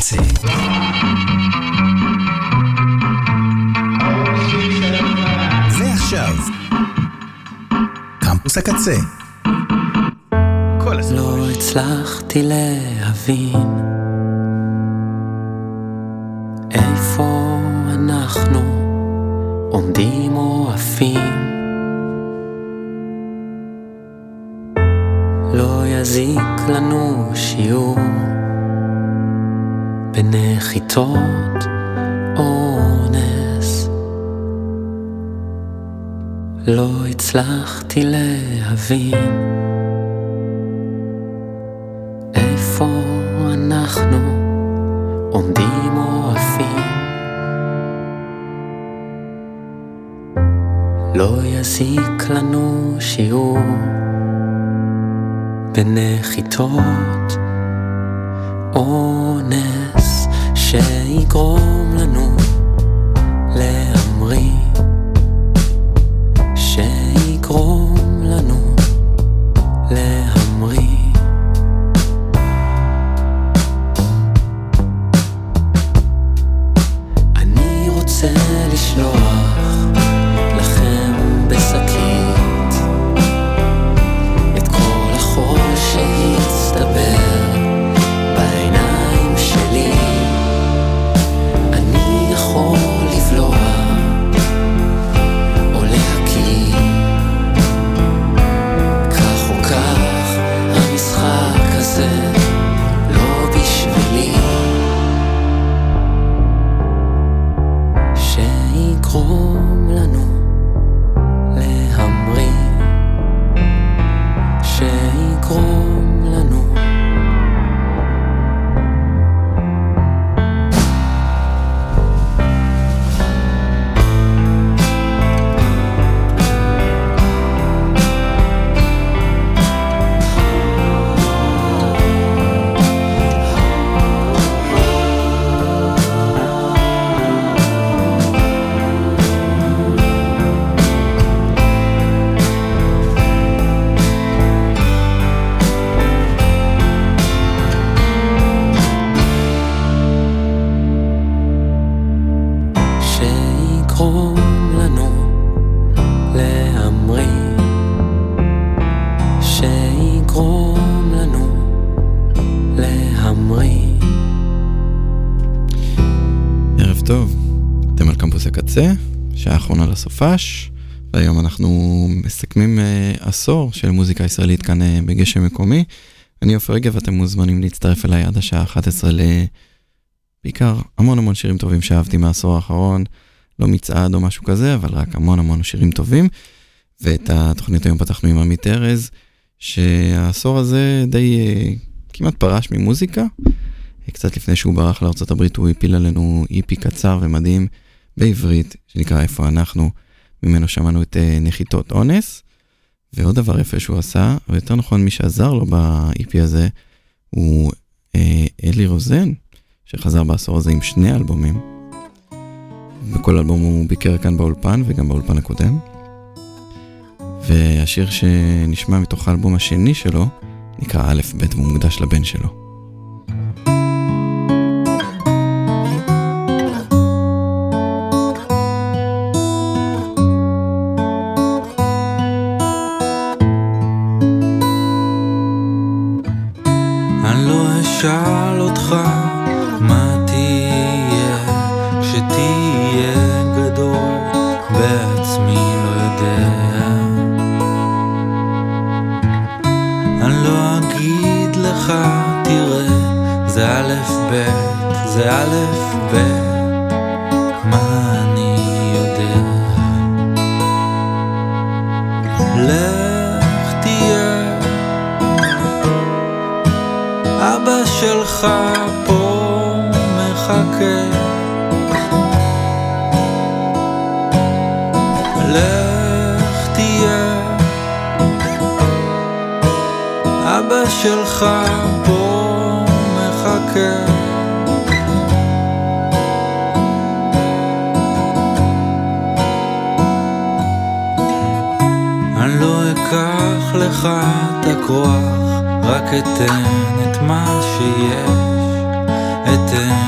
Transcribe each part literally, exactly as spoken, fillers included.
הקצה. ועכשיו, קמפוס הקצה. לא הצלחתי להבין איפה אנחנו עומדים או עפים. לא יזיק לנו שיעור בנחיתות אונס. לא הצלחתי להבין איפה אנחנו עומדים או עפים. לא יזיק לנו שיעור בנחיתות אונס שיגרום לנו להמריא, שיגרום לנו להמריא. אני רוצה לשלוח לכם בשקית את כל החול שהצטבר בעיניים שלי. אני יכול לבלוע או להקיא, כך או כך המשחק הזה לא בשבילי. שיגרום לנו להמריא, שיגרום לנו שעה אחרונה לסופש, והיום אנחנו מסכמים uh, עשור של מוזיקה ישראלית כאן uh, בגשם מקומי. אני אופר רגב, ואתם מוזמנים להצטרף אליי עד השעה אחת עשרה ל... בעיקר המון המון שירים טובים שאהבתי מהעשור האחרון, לא מצעד או משהו כזה, אבל רק המון המון שירים טובים. ואת התוכנית היום פתחנו עם עמית ארז, שהעשור הזה די uh, כמעט פרש ממוזיקה. קצת לפני שהוא ברח לארצות הברית הוא הפיל עלינו איפי קצר ומדהים בעברית, שנקרא איפה אנחנו, ממנו שמענו את נחיתות אונס. ועוד דבר יפה שהוא עשה, ויותר נכון מי שעזר לו ב-איפי הזה, הוא אה, אלי רוזן, שחזר בעשור הזה עם שני אלבומים. בכל אלבום הוא ביקר כאן באולפן, וגם באולפן הקודם. והשיר שנשמע מתוך האלבום השני שלו, נקרא א' ב', והוא מוקדש לבן שלו. שאל אותך מה תהיה כשתהיה גדול, בעצמי לא יודע. אני לא אגיד לך תראה זה א' ב', זה א' ב', מה אני יודע. לך תהיה אבא שלך פה מחכה, לך תהיה אבא שלך פה מחכה. אני לא אקח לך את הכוח, רק אתן את מה שיש, אתן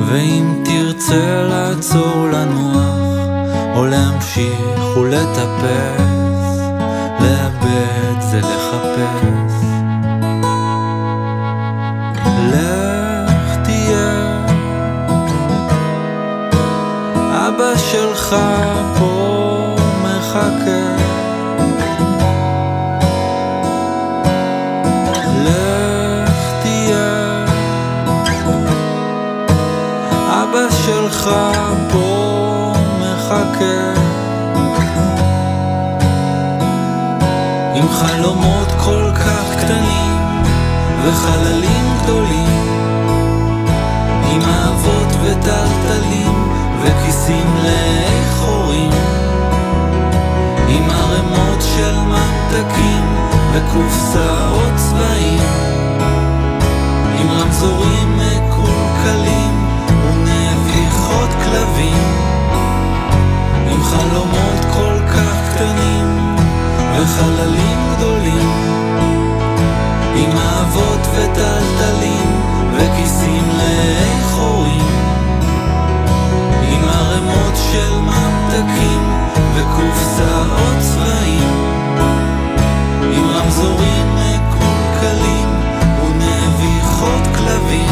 ואם תרצה לעצור לנוח או להמשיך ולטפס, לאבד זה לחפש. לך תהיה, אבא שלך פה מחכה. לך תהיה, אבא שלך פה מחכה. עם חלומות כל כך קטנים וחללים גדולים, עם אהבות וטלטלים וכיסים לאחורים, עם ערמות של ממתקים וקופסאות צבעים, עם רמזורים מקולקלים ונביחות כלבים, עם חלומות כל כך קטנים וחללים גדולים, עם אהבות וטלטלים וכיסים לאחורים, עם ערמות של ממתקים וקופסאות צבעים, עם רמזורים מקולקלים ונביחות כלבים.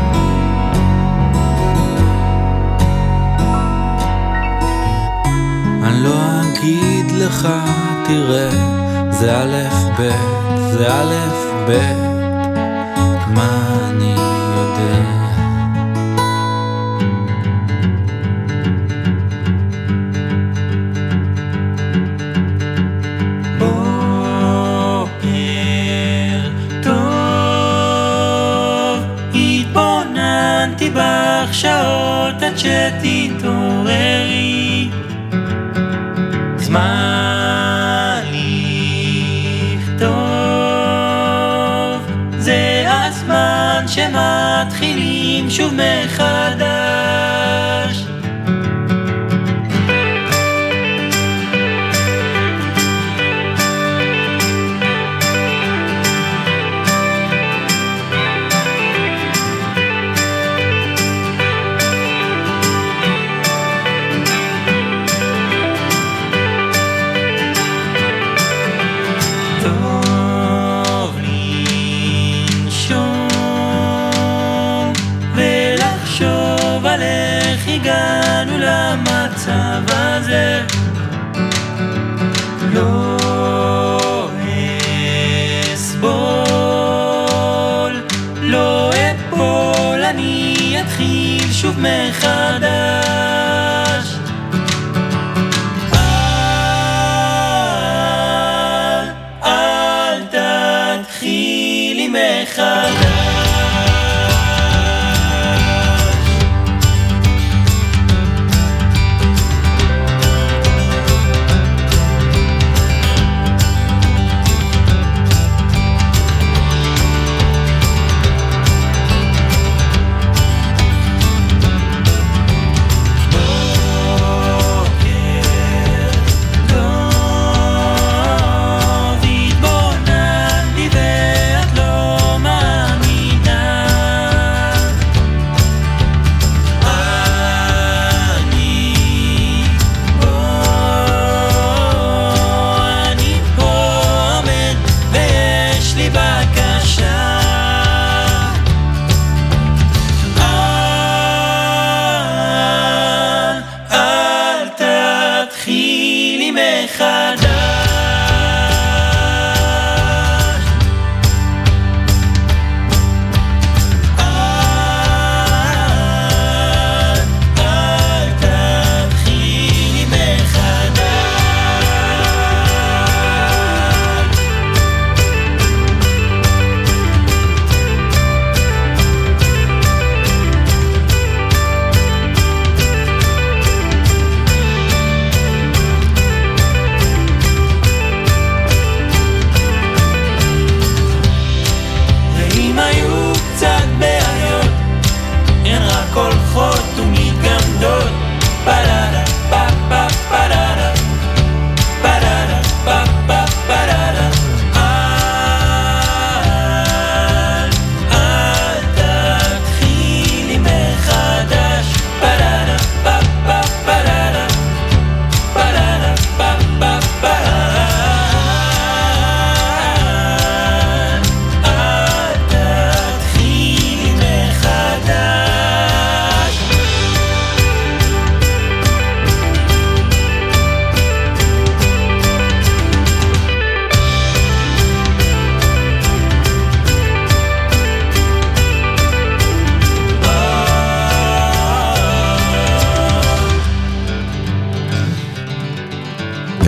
אני לא אגיד לך תראה, זה א' ב', זה א' ב', מה אני יודע. בוקר טוב, התבוננתי בך שעות עד שתתעוררי, זמן לכתוב, זה הזמן שמתחילים שוב מחדש. הגענו למצב הזה, לא אסבול, לא אפול, אני אתחיל שוב מחדש. אל, אל תתחילי מחדש.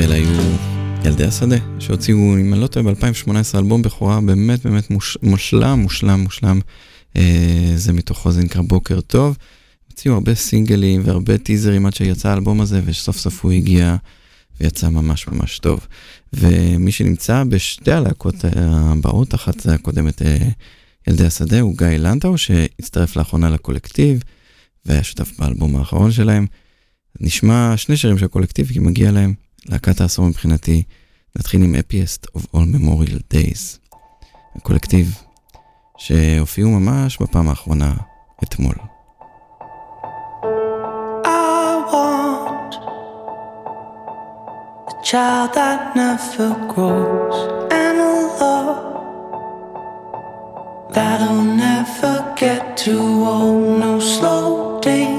אלה היו ילדי השדה, שהוציאו, אם אני לא טועה, ב-אלפיים שמונה עשרה אלבום בכורה באמת באמת מוש, מושלם, מושלם, מושלם. אה, זה מתוכו, זה נקרא בוקר טוב. הוציאו הרבה סינגלים והרבה טיזרים עד שיצא האלבום הזה, וסוף סוף הוא הגיע ויצא ממש ממש טוב. ומי שנמצא בשתי הלהקות הבאות, אחת זה הקודמת אה, ילדי השדה, הוא גיא לנטאו, שהצטרף לאחרונה לקולקטיב, והיה שותף באלבום האחרון שלהם. נשמע שני שירים של הקולקטיב, כי מגיע להם להקת העשור מבחינתי. נתחיל עם Happiest of All Memorial Days. הקולקטיב שהופיעו ממש בפעם האחרונה אתמול. I want a child that never grows and a love that'll never get too old. No slow days.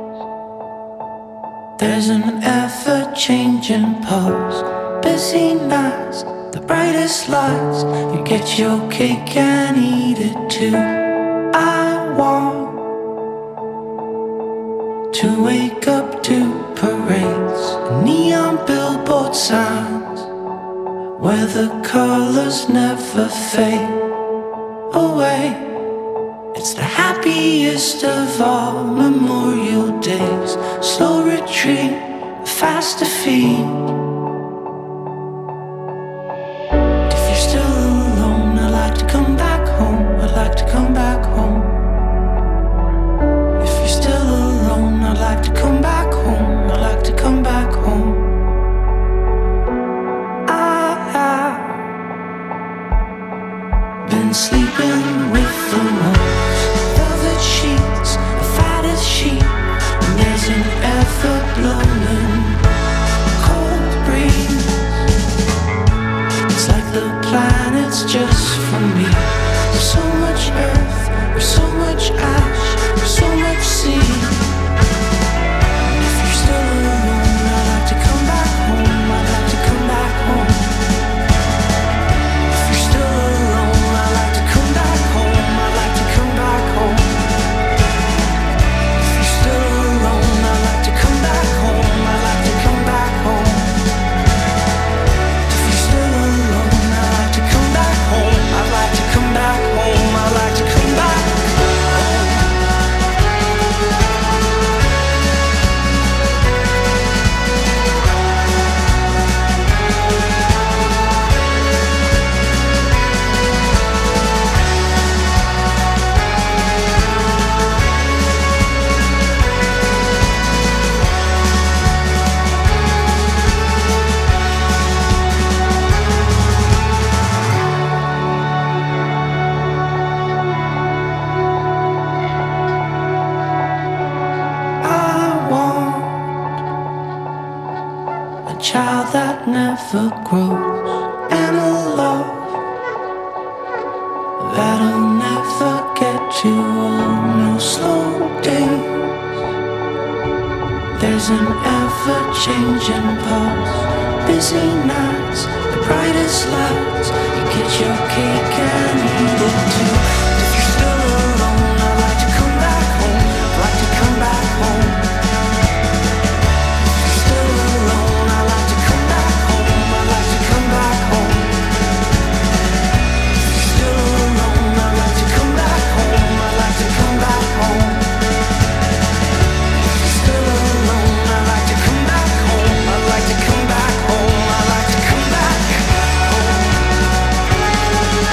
There's an ever-changing pulse, busy nights, the brightest lights. You get your cake and eat it too. I want to wake up to parades, neon billboard signs, where the colors never fade away. It's the happiest of all Memorial Days. Slow retreat, fast defeat. If you're still alone, I'd like to come back home. I'd like to come back home. If you're still alone, I'd like to come back home. I'd like to come back home. I have been sleeping with the wolves, velvet sheets, the fattest sheep, and there's an ever-blowing cold breeze. It's like the planet's just for me. There's so much earth, there's so much ash, there's so much sea. And if you're still alone, I'd like to come back home. I'd like to come back home. If you're still alone, I'd like to come back home. I'd like to come back home. If you're still alone, I'd like to come back home. I'd like to come back home. If you're still alone, I'd like to come back home. I'd like to come back home. I'd like to come back home. I want a child that never grows and a love that'll never get too old. No slow days. There's an ever-changing pulse, busy nights, the brightest lights. You get your cake and eat it too. If you're still alone, I'd like to come back home. I'd like to come back home. If you're still alone, I'd like to come back home. I'd like to come back home. If you're still alone, I'd like to come back home. I'd like to come back home. If you're still alone, I'd like to come back home. I'd like to come back home. I'd like to come back home.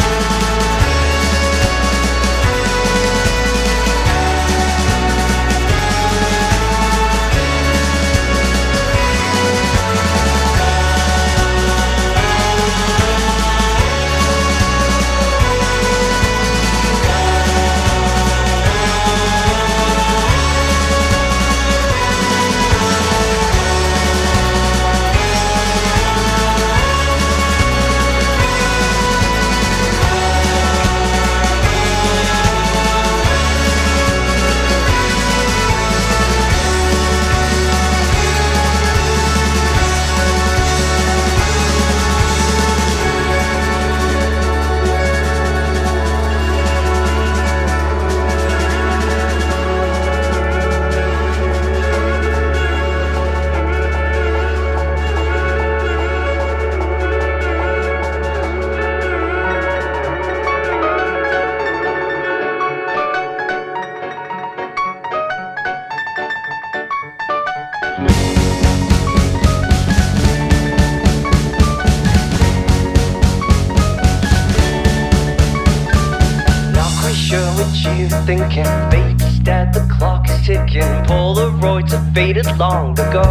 thinking? Baby's dead, the clock is ticking. Polaroids have faded long ago.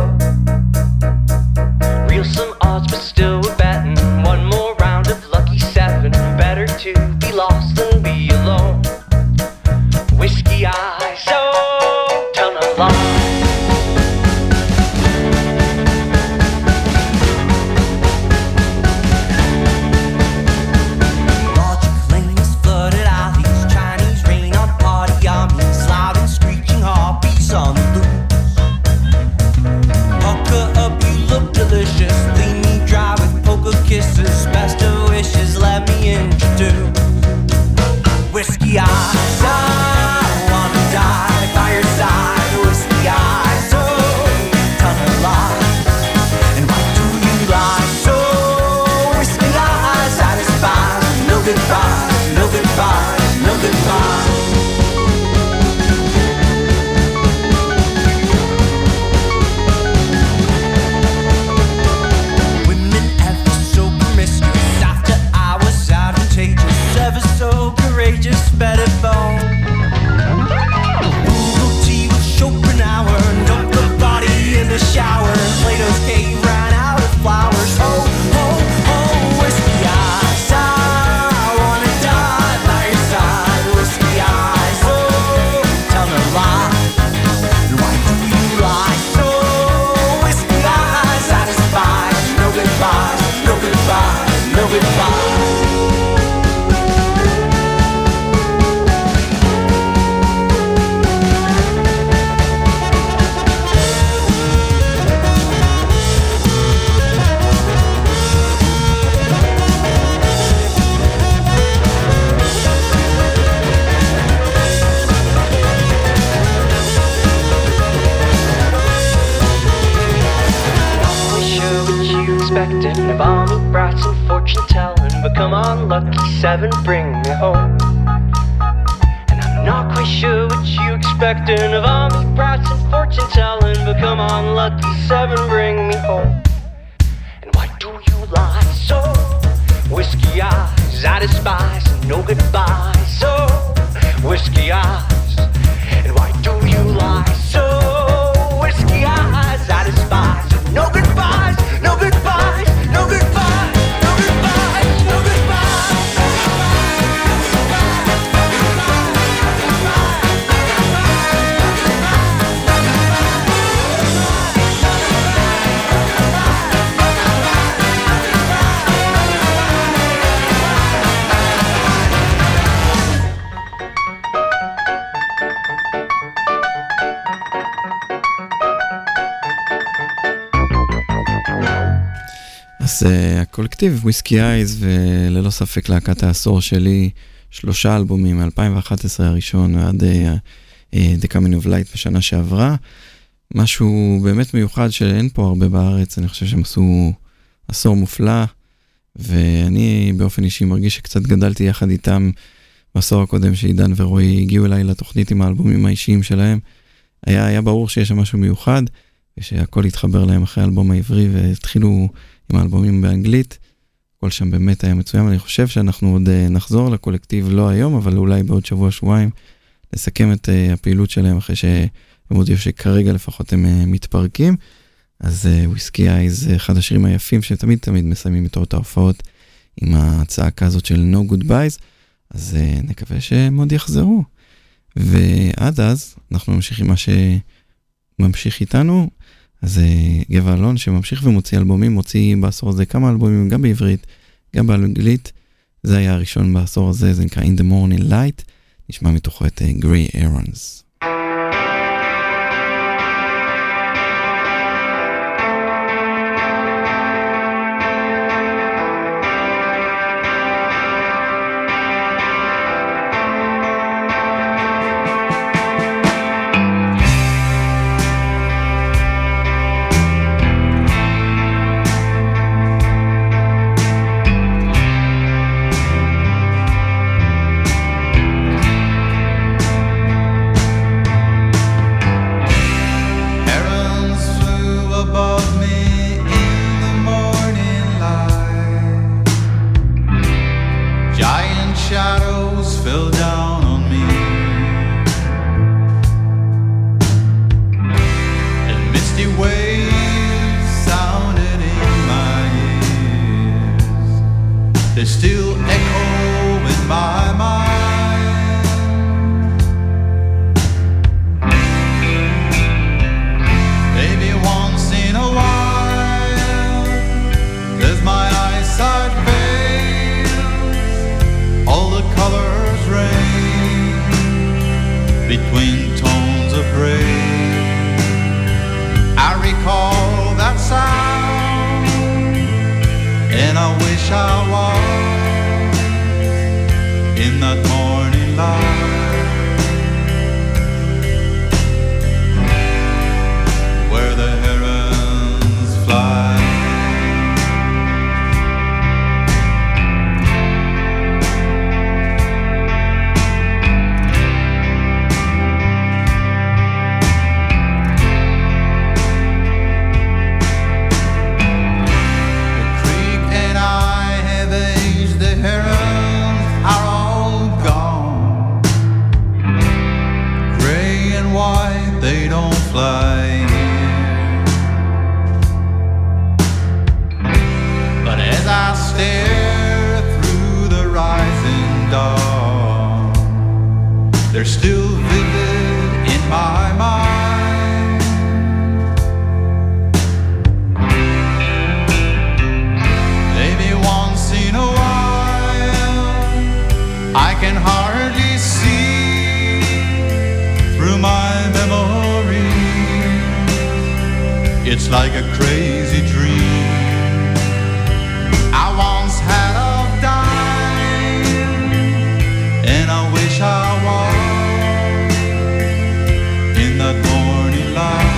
Real some odds, but still we're betting. One more round of lucky seven. Better to be lost than be alone. Whiskey eyes, oh, tell no lie. On the loose, pucker up, you look delicious. Lead me dry with poker kisses. Best of wishes, let me introduce Whiskey eyes. I wanna die by your side. Whiskey eyes, oh, tell no lies. And why do you lie so? Whiskey eyes, satisfied. No goodbyes, no goodbyes, no goodbyes. Ever so courageous, better bone. Google tea with Schopenhauer. Dump the body in the shower. Plato's cave ran out of flowers. Oh, oh, oh, whiskey eyes. I wanna die by your side. Whiskey eyes, oh, tell no lie. Why do you lie so? Whiskey eyes, satisfied. No goodbyes, no goodbyes, no goodbyes. Expecting of army brats and fortune telling, but come on, lucky seven, bring me home. And I'm not quite sure what you expecting of army brats and fortune telling, but come on, lucky seven, bring me home. And why do you lie so? Whiskey eyes, I despise, and no goodbye. So whiskey eyes, and why do you lie so? Whiskey eyes, I despise, and no goodbyes, no goodbyes, no goodbyes, no goodbyes, no goodbyes. אז uh, הקולקטיב וויסקי אייז, וללא ספק להקת העשור שלי, שלושה אלבומים, אלפיים ואחת עשרה הראשון ועד uh, uh, The Coming of Light בשנה שעברה, משהו באמת מיוחד שאין פה הרבה בארץ. אני חושב שהם עשו עשור מופלא, ואני באופן אישי מרגיש שקצת גדלתי יחד איתם בעשור הקודם, שעידן ורועי הגיעו אליי לתוכנית עם האלבומים האישיים שלהם. היה, היה ברור שיש שם משהו מיוחד, ושהכל התחבר להם אחרי האלבום העברי, והתחילו עם האלבומים באנגלית. כל שם באמת היה מצוין. אני חושב שאנחנו עוד נחזור לקולקטיב, לא היום, אבל אולי בעוד שבוע, שבועיים, לסכם את הפעילות שלהם, אחרי שהם הודיעו שכרגע לפחות הם מתפרקים. אז וויסקי אייז זה אחד השירים היפים, שתמיד תמיד מסיימים את אותה ההופעות, עם הצעקה הזאת של No Goodbyes. אז נקווה שהם עוד יחזרו. ועד אז, אנחנו ממשיכים מה שממשיך איתנו. אז גבע אלון שממשיך ומוציא אלבומים, מוציא בעשור הזה כמה אלבומים, גם בעברית, גם באנגלית. זה היה הראשון בעשור הזה, זה נקרא In the Morning Light. נשמע מתוכו את Grey Aarons. they still echo in my mind. Maybe once in a while, as my eyesight fails, all the colors rain between tones of gray. I recall that sound, and I wish I was in that morning light, where the herons fly. Fly here. But as I stare through the rising dawn, they're still vivid in my mind. Maybe once in a while I can hardly see through my memory. It's like a crazy dream. I once had of dying, and I wish I was in that morning light.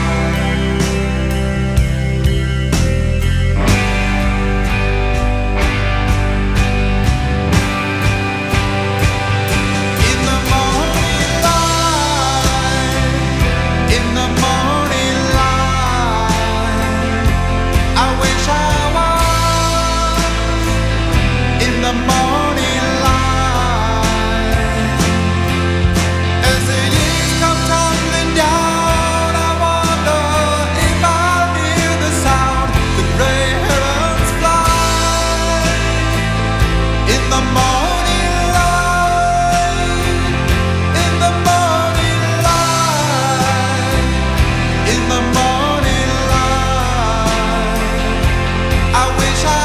In the morning light, in the morning light, I wish I was in the morning light. As the years come tumbling down, I wonder if I'll hear the sound the gray herons fly. In the morning light, in the morning light, in the morning light, I wish I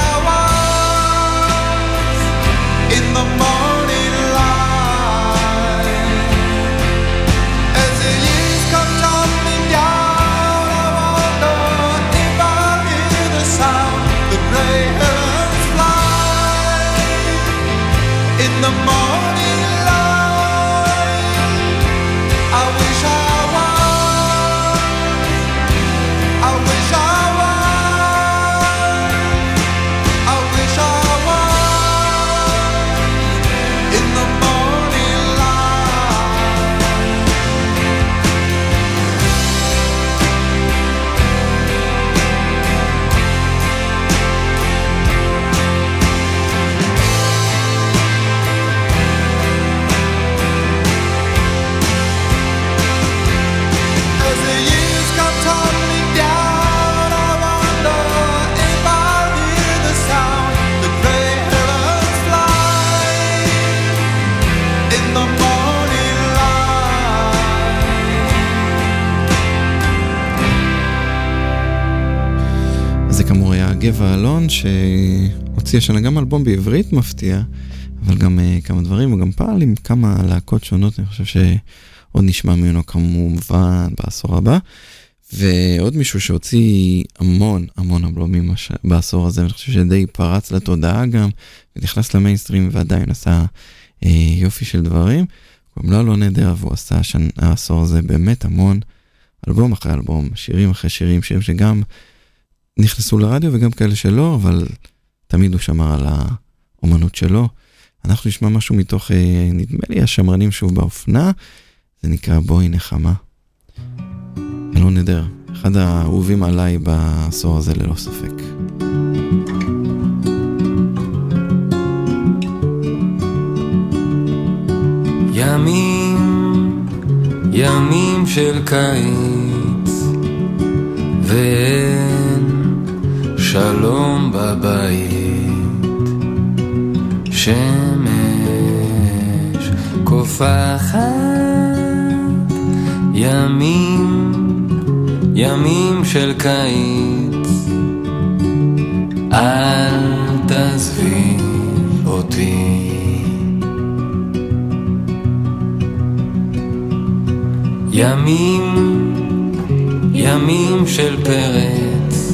was in the morning light. As the years come tumbling down, I wonder if I'll hear the sound the gray herons fly. In the morning light, I wish I was, I wish I was, I wish I was in the morning light. As the years come tumbling down, I wonder if I'll hear the sound the gray herons fly. In the morning light. זה כאמור היה גבע אלון שהוציא השנה גם אלבום בעברית מפתיע, אבל גם uh, כמה דברים, וגם פעל עם כמה להקות שונות. אני חושב שעוד נשמע ממנו כמובן בעשור הבא. ועוד מישהו שהוציא המון המון אלבומים הש- בעשור הזה, ואני חושב שדי פרץ לתודעה גם, ונכנס למיינסטרים ועדיין עשה uh, יופי של דברים. גם לא לא נדר, והוא עשה השנה, העשור הזה באמת המון, אלבום אחרי אלבום, שירים אחרי שירים, שירים שגם נכנסו לרדיו וגם כאלה שלא, אבל תמיד הוא שמר על האומנות שלו. אנחנו נשמע משהו מתוך, נדמה לי, השמרנים שוב באופנה, זה נקרא בואי נחמה. אלון נדר, אחד האהובים עליי בעשור הזה ללא ספק. ימים, ימים של קיץ, ואין שלום בבית. שמש קופחת ימים, ימים של קיץ, אל תעזבי אותי. ימים, ימים של פרץ,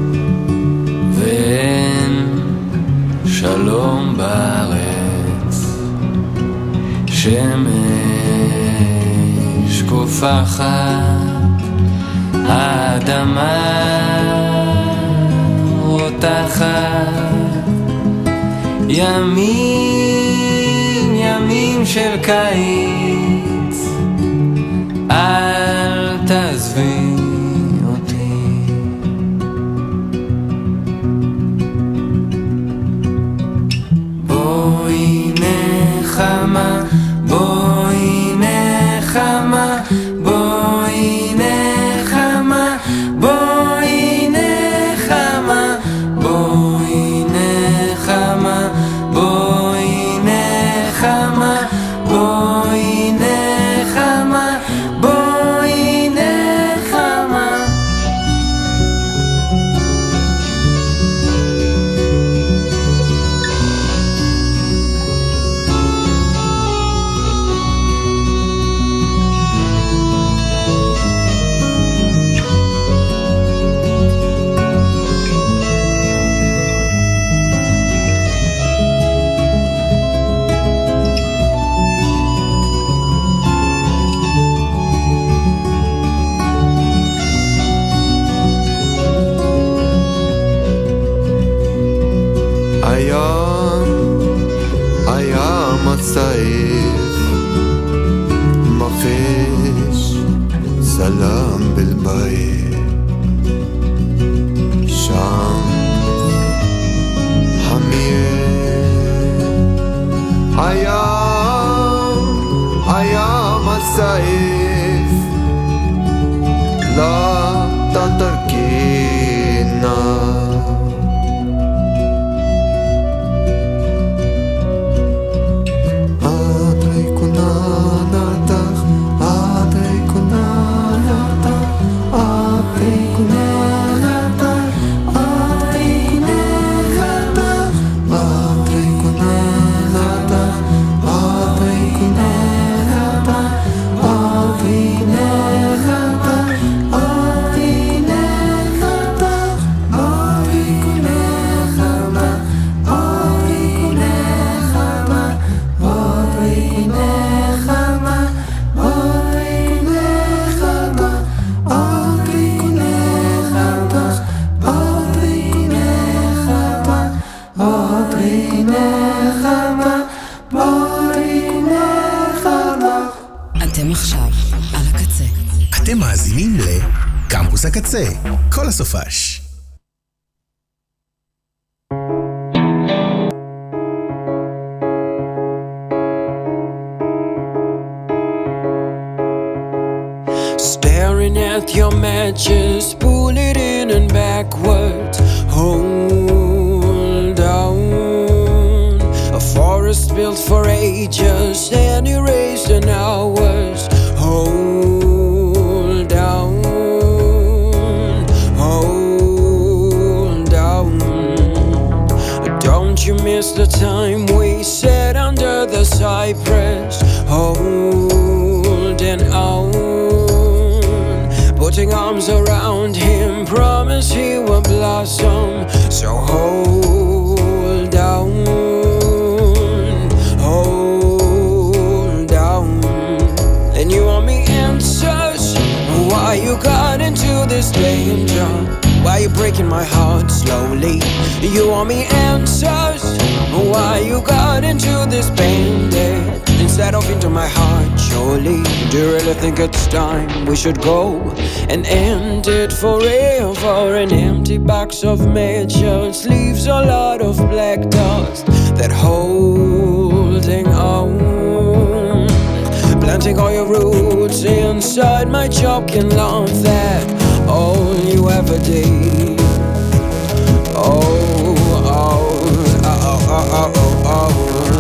ואין שלום בארץ. שמש קופחת, האדמה רותחת. ימים, ימים של קיץ, אל תעזבי אותי. בואי נחמה, בואי נחמה, בואי נחמה, בואי נחמה, בואי נחמה, בואי נחמה, בואי נחמה, בואי נחמה. صيف ما فيش سلام بالبيت شمس حمية أيام أيام الصيف لا تتركينا קמפוס הקצה, כל הסופש. Staring at your matches, pull it in and backwards. Hold down. A forest built for ages and erased in hours. Hold down. You missed the time we sat under the cypress, holding on, putting arms around him, promise he will blossom. So hold down, hold down. And you want me answers? Why you got into this danger? Why you breaking my heart slowly? You want me answers? Why you got into this band-aid instead of into my heart, surely? Do you really think it's time we should go and end it forever? An empty box of matches leaves a lot of black dust that holding on. Planting all your roots inside my choking lungs, that all you ever did. Oh, oh, oh, oh, oh, oh, oh.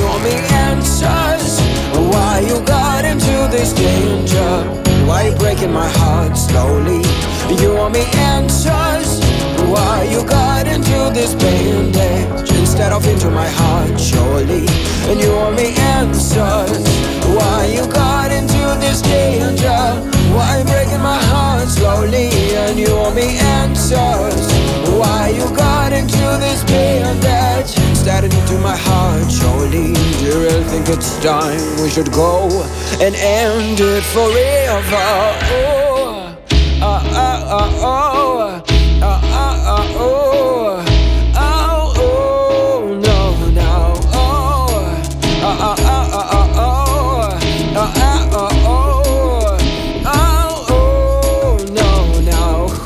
want me answers. Why you got into this danger? Why you breaking my heart slowly? You want me answers. Why you got into this bandage instead of into my heart surely? And you want me answers. Why you got into this danger? Why you breaking my heart slowly? And you want me answers. Why you got into this bandage instead of into my heart surely? Do you really think it's time we should go and end it forever? Oh, ah, ah, ah, oh. Oh, oh, oh, oh, oh, oh, no, no, oh, oh, oh, oh, oh, oh, oh, oh, oh, oh, no, no.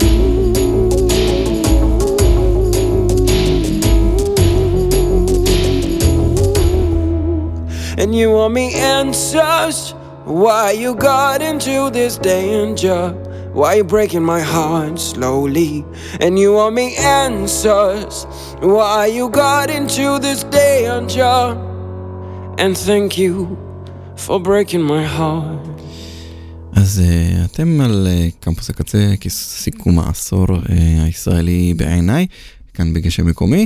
And you want me answers? Why you got into this danger? Why you breaking my heart slowly? And you want me answers. Why you got into this danger? And thank you for breaking my heart. אז uh, אתם על uh, קמפוס הקצה, סיכום העשור uh, הישראלי בעיניי, כאן בגשם מקומי,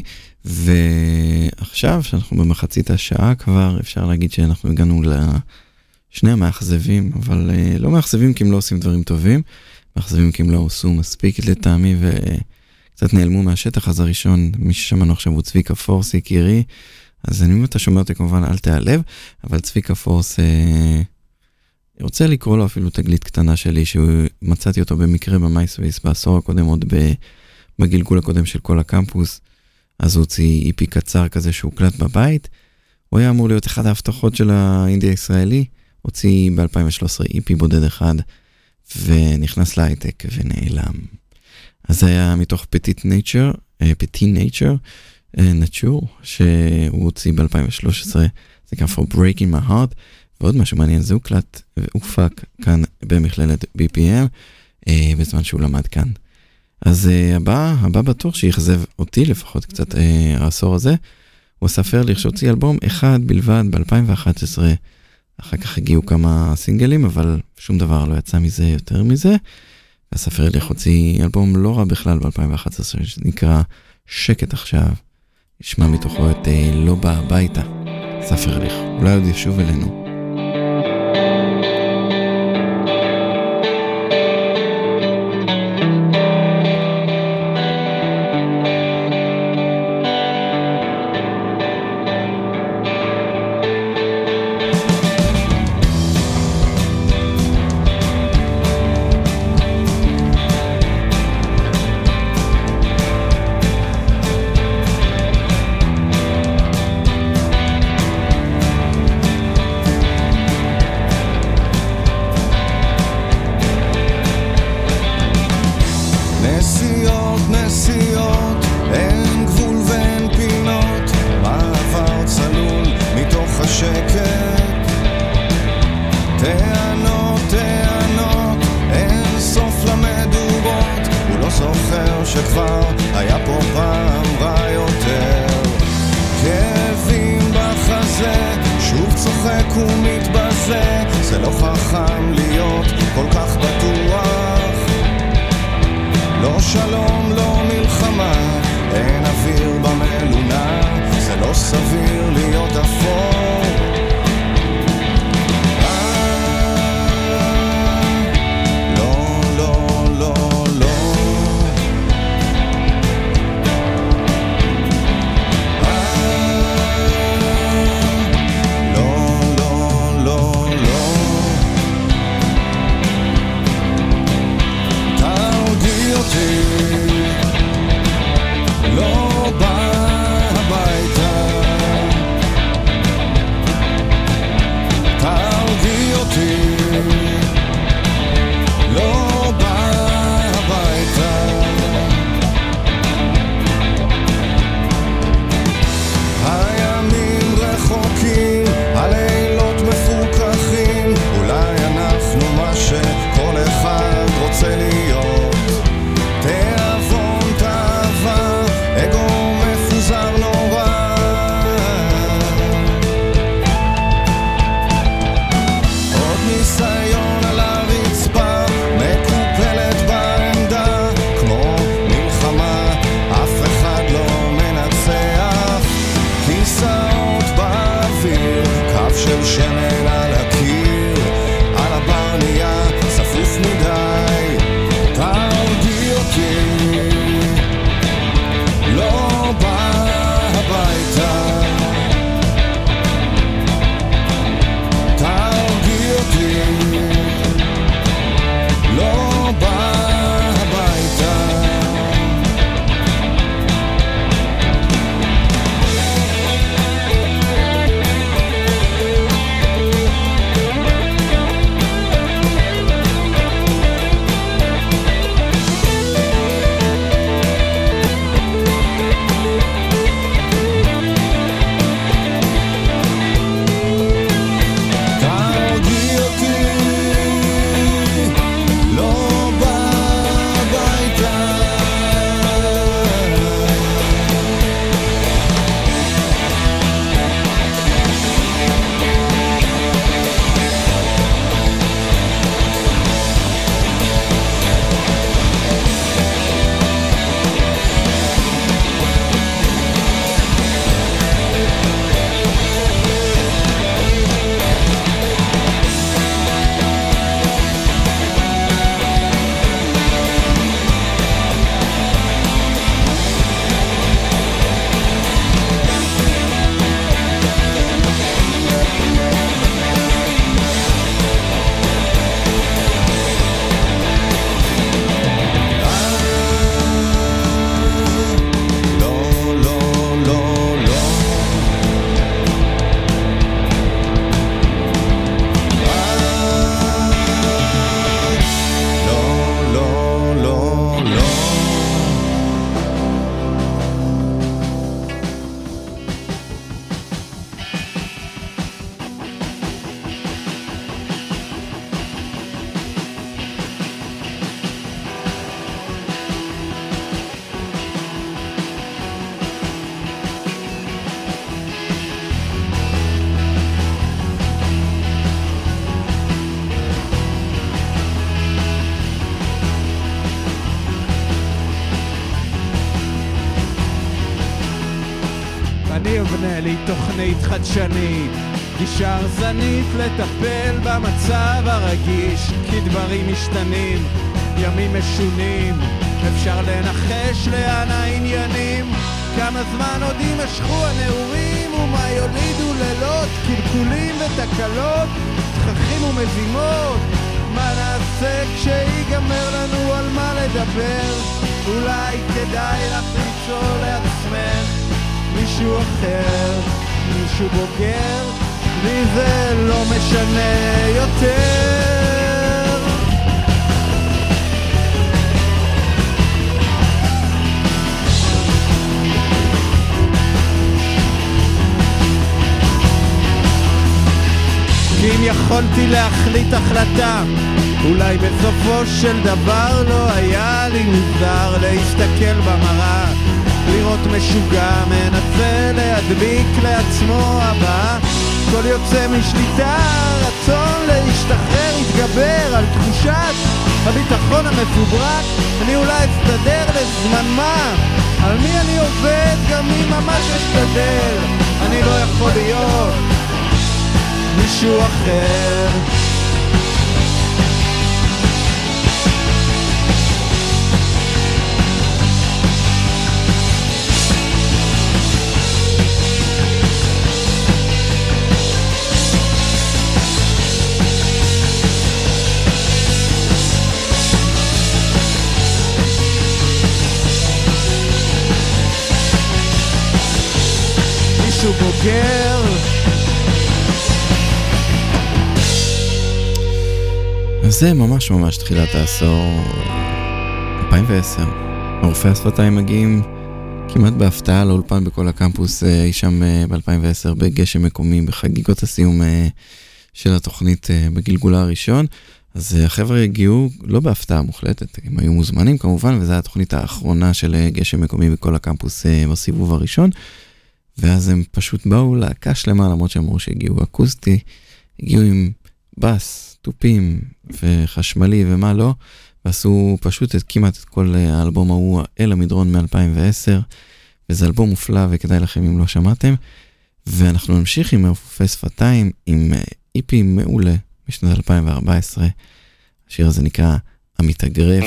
ועכשיו שאנחנו במחצית השעה כבר, אפשר להגיד שאנחנו הגענו לשני המאכזבים, אבל uh, לא מאכזבים כי הם לא עושים דברים טובים, מאכזבים כי הם לא עשו מספיק לטעמי וקצת נעלמו מהשטח. אז הראשון, מי ששמענו עכשיו הוא צביקה פורס יקירי, אז אני אם אתה שומע אותי כמובן אל תעלב, אבל צביקה פורס, אה, רוצה לקרוא לו אפילו תגלית קטנה שלי, שמצאתי אותו במקרה במייסוויס בעשור הקודם, עוד בגלגול הקודם של כל הקמפוס. אז הוא הוציא איפי קצר כזה שהוקלט בבית, הוא היה אמור להיות אחד ההבטחות של האינדי הישראלי, הוציא ב-אלפיים ושלוש עשרה איפי בודד אחד, ונכנס להייטק ונעלם. אז זה היה מתוך פטיט נייצ'ר, פטי נייצ'ר, נטשור, שהוא הוציא ב-אלפיים ושלוש עשרה, זה גם for breaking my heart, ועוד משהו מעניין, זה הוקלט והופק כאן במכללת בי פי אם, בזמן שהוא למד כאן. אז הבא, הבא בתור שיחזב אותי לפחות קצת העשור הזה, הוא ספר לי שהוציא אלבום אחד בלבד ב-אלפיים ואחת עשרה, אחר כך הגיעו כמה סינגלים, אבל שום דבר לא יצא מזה יותר מזה. והספר לי הוציא אלבום לא רע בכלל ב-אלפיים ואחת עשרה, שנקרא שקט עכשיו. ישמע מתוכו את לא בא הביתה. ספר לי, אולי עוד ישוב אלינו. לא בא הביתה אני אבנה לי תוכנית חדשנית, גישה הרסנית לטפל במצב הרגיש, כי דברים משתנים, ימים משונים, אפשר לנחש לאן העניינים, כמה זמן עוד יימשכו הנעורים, ומה יולידו לילות, קלקולים ותקלות, תככים ומזימות, מה נעשה כשיגמר לנו על מה לדבר, אולי כדאי לך למצוא לעצמך מישהו אחר, מישהו בוגר, לי זה לא משנה יותר. כי אם יכולתי להחליט החלטה, אולי בסופו של דבר לא היה לי מוזר להסתכל במראה, לראות משוגע מנסה להדביק לעצמו הבא, כל יוצא משליטה, רצון להשתחרר, התגבר על תחושת הביטחון המפוברק, אני אולי אסתדר לזמן מה, על מי אני עובד גם מי ממש אסתדר, אני לא יכול להיות מישהו אחר. מישהו בוגר. אז זה ממש ממש תחילת העשור אלפיים ועשר. עורפי השפתיים מגיעים כמעט בהפתעה לאולפן בכל הקמפוס אי שם ב-אלפיים ועשר בגשם מקומי בחגיגות הסיום של התוכנית בגלגולה הראשון. אז החבר'ה הגיעו לא בהפתעה מוחלטת, הם היו מוזמנים כמובן, וזו התוכנית האחרונה של גשם מקומי בכל הקמפוס בסיבוב הראשון, ואז הם פשוט באו להקה שלמה, למרות שהם אמרו שהגיעו אקוסטי, הגיעו עם בס, טופים וחשמלי ומה לא, ועשו פשוט את כמעט את כל האלבום ההוא אל המדרון מ-אלפיים ועשר, וזה אלבום מופלא וכדאי לכם אם לא שמעתם, ואנחנו נמשיך עם עורפי שפתיים, עם איפי מעולה משנת אלפיים וארבע עשרה, השיר הזה נקרא המתאגרף,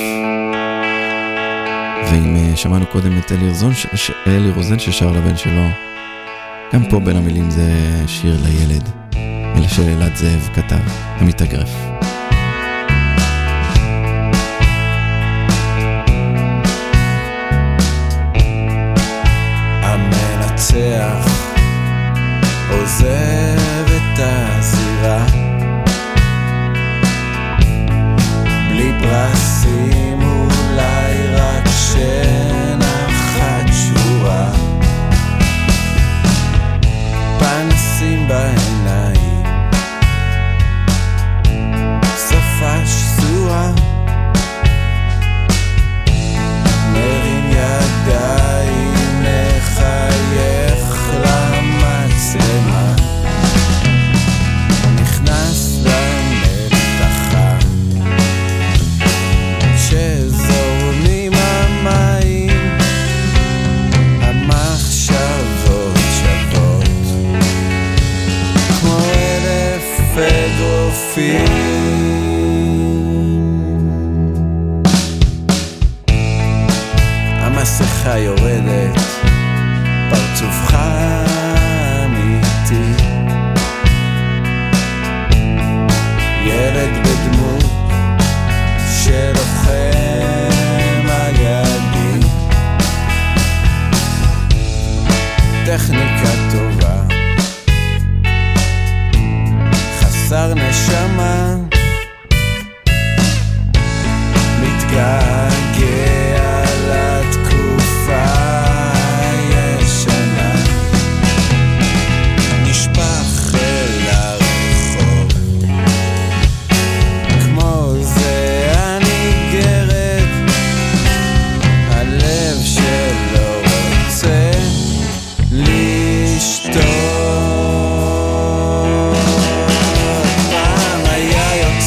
ואם שמענו קודם את אלי רוזן, ש... אלי רוזן ששר לבן שלו, גם פה בין המילים זה שיר לילד, אלה של אלעד זאב כתב, המתאגרף. המנצח עוזב את הזירה בלי פרסים, אולי רק שנחת שורה, פנסים בעיניים, שפה שזועה, מרים ידיים, מחייך למצלמה, נכנס למתחה שזורמים המים, המחשבות שוות כמו אלף אגרופים, המסכה יורדת, פרצופך אמיתי, ילד בדמות שלוחם על ידי, טכניקה טובה, חסר נשמה, מתגעגע לתקופה הישנה, נשפך אל הרחוב כמו זה הניגרת, הלב שלא רוצה לשתות, פעם היה יותר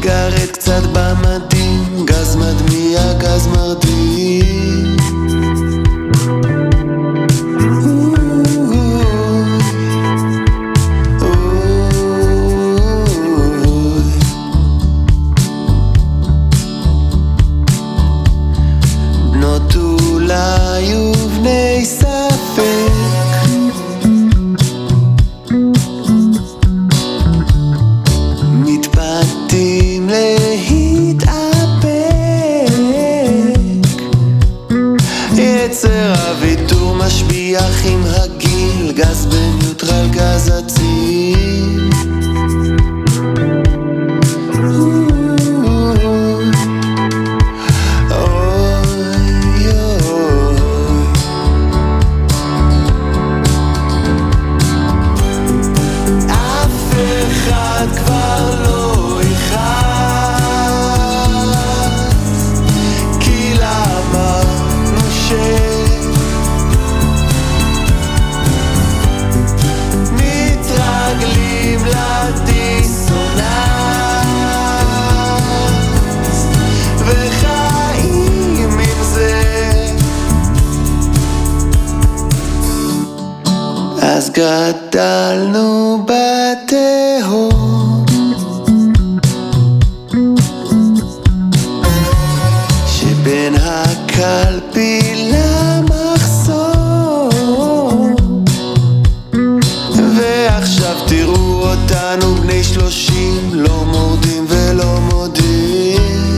סיגרת קצת במדים, גז מדמיע, גז מרדים. בנות אולי ובני ספק, מתפתים להתאפק, יצר הוויתור משביח עם הגיל, גז בניוטרל גז הציל. אז גדלנו בתהום שבין הקלפי למחסום, ועכשיו תראו אותנו בני שלושים, לא מורדים ולא מודים.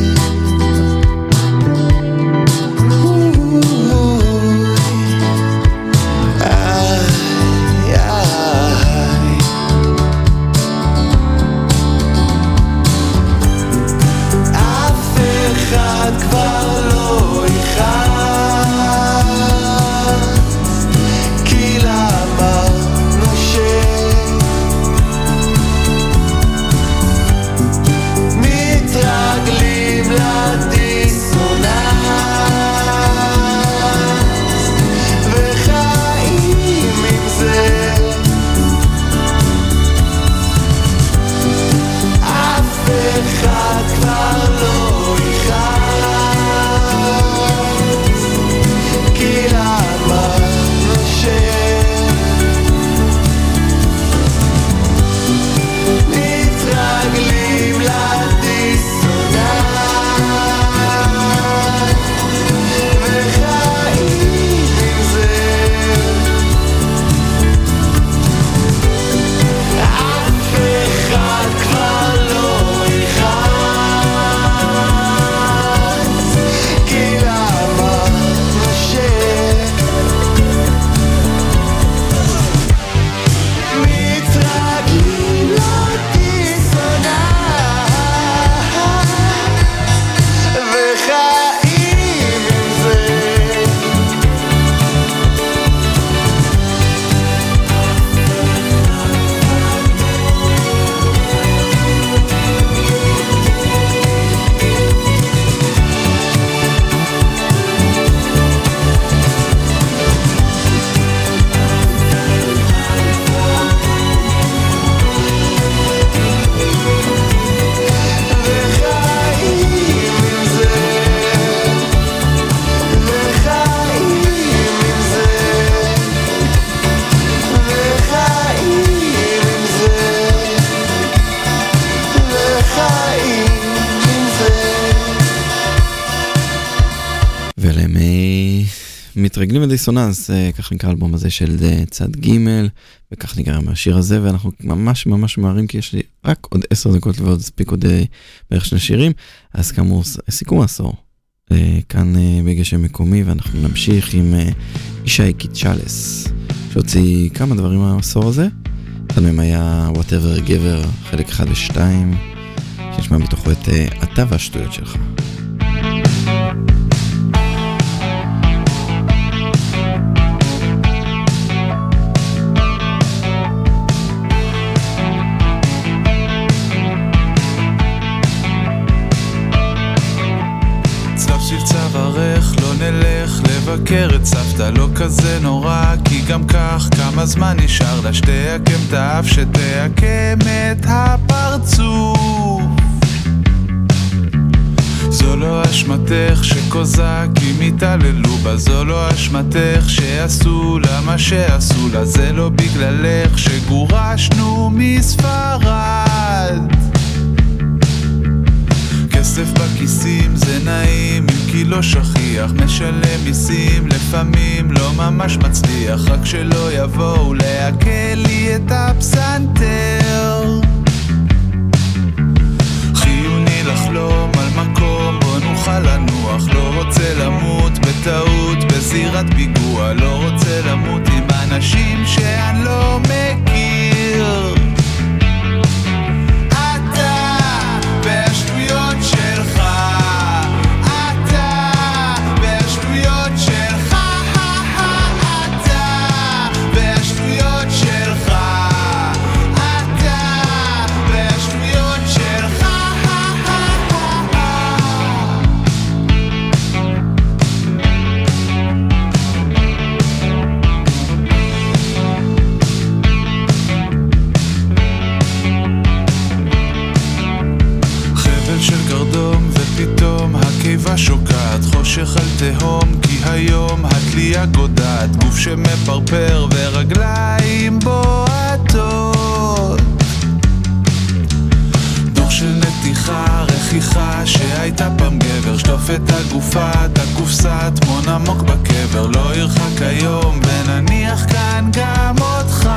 מתרגלים לדיסוננס, כך נקרא האלבום הזה של צד ג', וכך נקרא מהשיר הזה, ואנחנו ממש ממש מהרים, כי יש לי רק עוד עשר דקות ועוד ספיק עוד בערך שני שירים, אז כאמור, סיכום העשור, כאן בגשם מקומי, ואנחנו נמשיך עם ישי קיצ'לס, שהוציא כמה דברים מהעשור הזה, אחד מהם היה Whatever גבר, חלק אחד ושתיים, שנשמע מתוכו את אתה והשטויות שלך. לבקר את סבתא לא כזה נורא, כי גם כך כמה זמן נשאר לה שתעקם את האף, שתעקם את הפרצוף. אשמתך שקוזקים התעללו בה, זו לא אשמתך שעשו לה מה שעשו לה, זה לא בגללך שגורשנו מספרד. כסף בכיסים זה נעים אם כי לא שכיח, משלם מיסים לפעמים לא ממש מצליח, רק שלא יבואו להקל לי את הפסנתר. חיוני לחלום על מקום בו נוכל לנוח, לא רוצה למות בטעות בזירת פיגוע, לא רוצה למות עם אנשים שאני לא מכיר. אתה בשטויות שלך, אתה בשטויות שלך, אתה בשטויות שלך, אתה בשטויות שלך. של גרדום ופתאום הקיבה שוקעת, חושך על תהום כי היום התלייה גודעת, גוף שמפרפר ורגליים בועטות, דור של נתיחה, רכיחה שהייתה פעם גבר, שטוף את הגופה, את הקופסה, תמון עמוק בקבר, לא ירחק היום ונניח כאן גם אותך.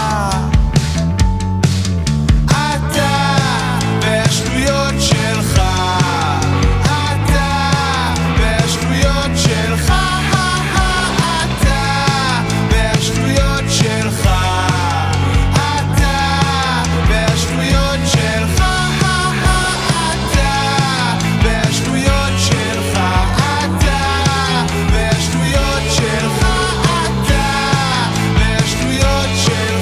בשטויות שלך, אתה בשטויות שלך, אתה בשטויות שלך, אתה בשטויות שלך, אתה בשטויות שלך, אתה בשטויות שלך, אתה בשטויות שלך.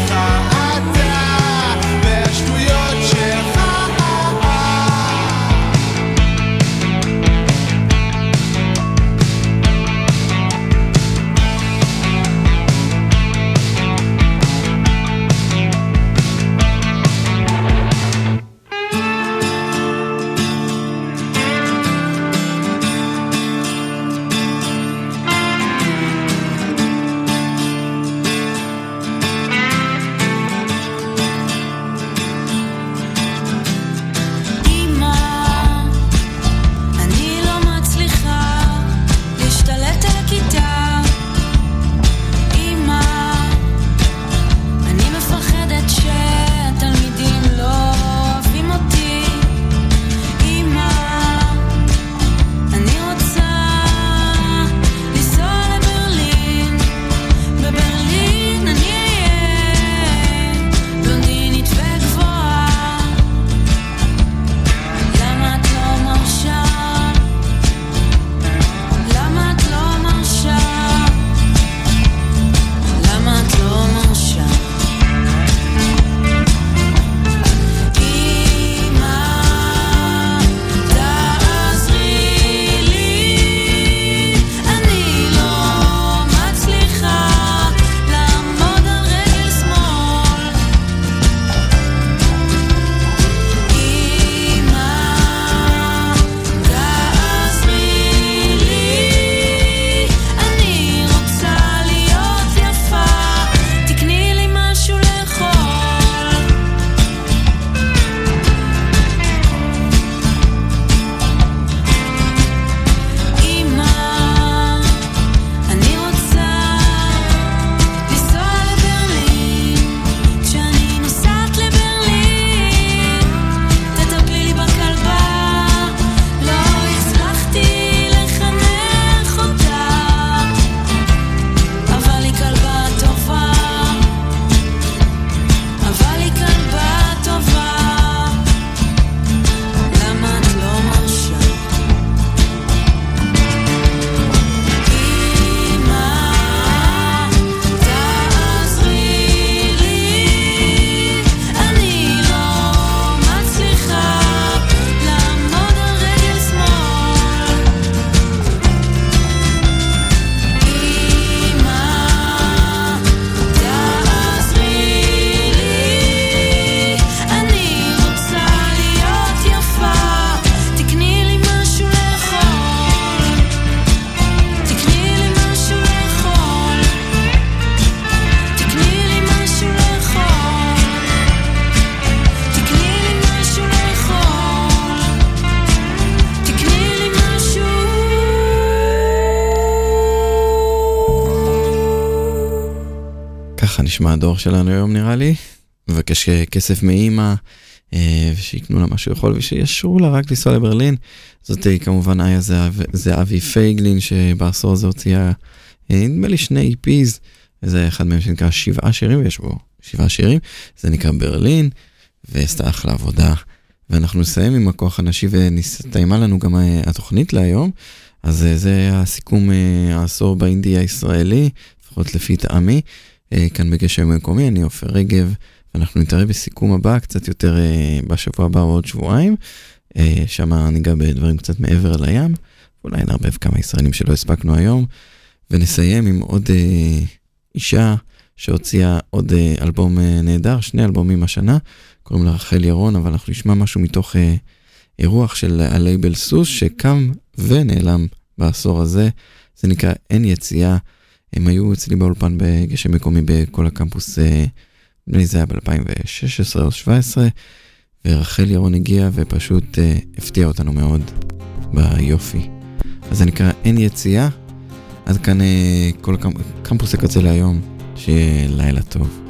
נשמע הדור שלנו היום נראה לי, מבקש כסף מאמא, ושיקנו לה מה שיכול, ושישרו לה רק לנסוע לברלין. זאת כמובן איה זה אבי פייגלין, שבעשור הזה הוציאה, נדמה לי שני איפיז, זה אחד מהם שנקרא שבעה שירים, ויש בו שבעה שירים, זה נקרא ברלין, ועשתה אחלה עבודה. ואנחנו נסיים עם הכוח הנשי, ונסתיימה לנו גם התוכנית להיום, אז זה הסיכום העשור באינדי הישראלי, לפחות לפי טעמי, כאן בגשם מקומי, אני עופר רגב, ואנחנו נתראה בסיכום הבא, קצת יותר בשבוע הבא או עוד שבועיים, שם ניגע בדברים קצת מעבר לים, ואולי נערבב כמה ישראלים שלא הספקנו היום, ונסיים עם עוד אישה שהוציאה עוד אלבום נהדר, שני אלבומים השנה, קוראים לה רחל ירון, אבל אנחנו נשמע משהו מתוך אירוח של הלייבל סוס, שקם ונעלם בעשור הזה, זה נקרא אין יציאה, הם היו אצלי באולפן בגשם מקומי בכל הקמפוס, בני זה היה ב-אלפיים ושש עשרה או שבע עשרה, ורחל ירון הגיע ופשוט הפתיע אותנו מאוד ביופי. אז זה נקרא אין יציאה, עד כאן כל הקמפוס הקצה להיום, שיהיה לילה טוב.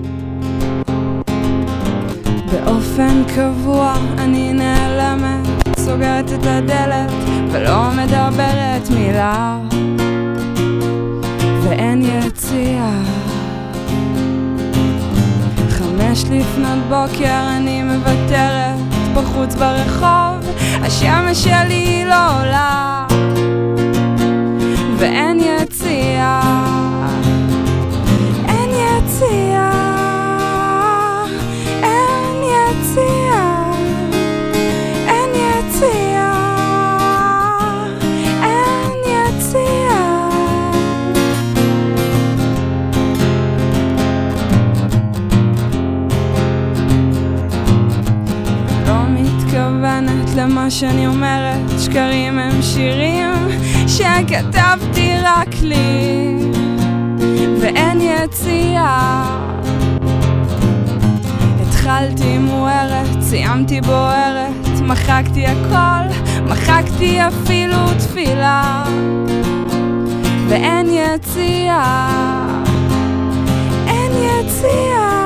באופן קבוע אני נעלמת, סוגרת את הדלת ולא מדברת מילה, ואין יציאה. חמש לפנות בוקר אני מבטרת בחוץ ברחוב, השמש שלי לא עולה ואין יציאה, אין יציאה, אין יציאה, אין יציאה, אין יציאה. לא מתכוונת למה שאני אומרת, שקרים הם שירים שכתבתי רק לי, ואין יציאה. התחלתי מוארת, סיימתי בוערת, מחקתי הכל, מחקתי אפילו תפילה, ואין יציאה, אין יציאה.